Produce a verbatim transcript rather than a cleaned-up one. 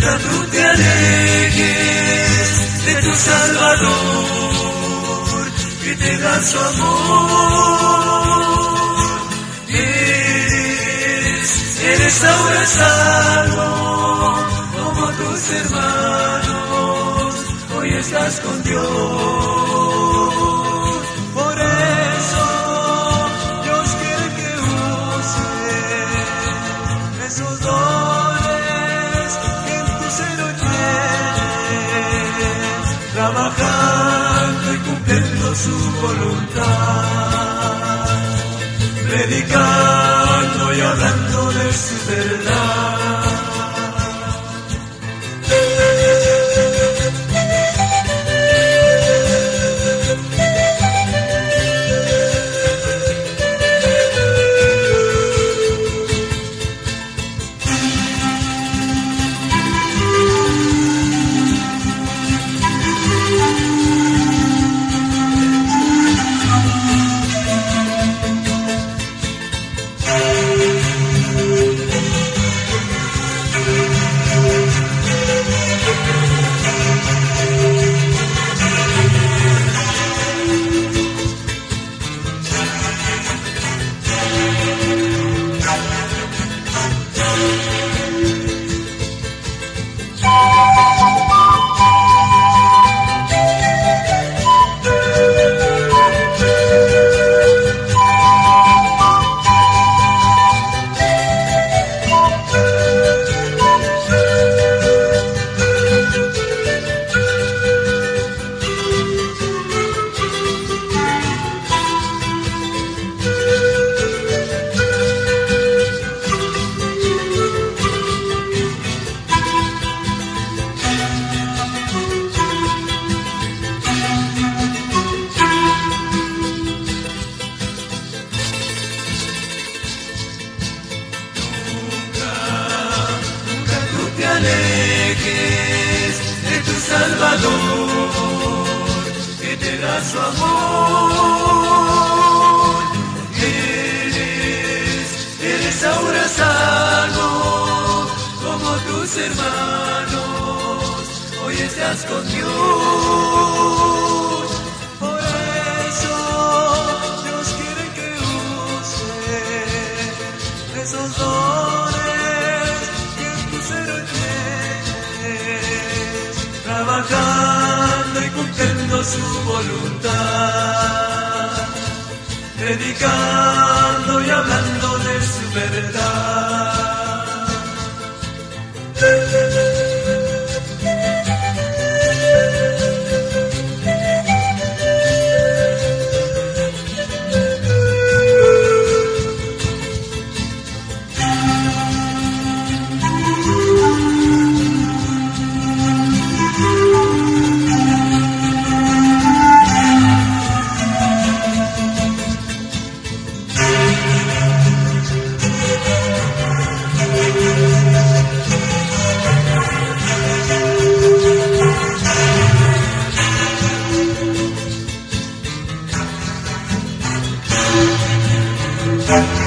nunca tú te alejes de tu Salvador, que te da su amor. Eres, eres ahora salvo, como tus hermanos, hoy estás con Dios. Por eso Dios quiere que use esos dones que en tu seno tienes, trabajando y cumpliendo su voluntad, predicando y hablando de su verdad. De tu Salvador, que te da su amor. Eres, eres ahora salvo, como tus hermanos, hoy estás con Dios. Por eso Dios quiere que use esos dones que en tu seno tienes, trabajando y cumpliendo su voluntad, predicando y hablando de su verdad. Thank you.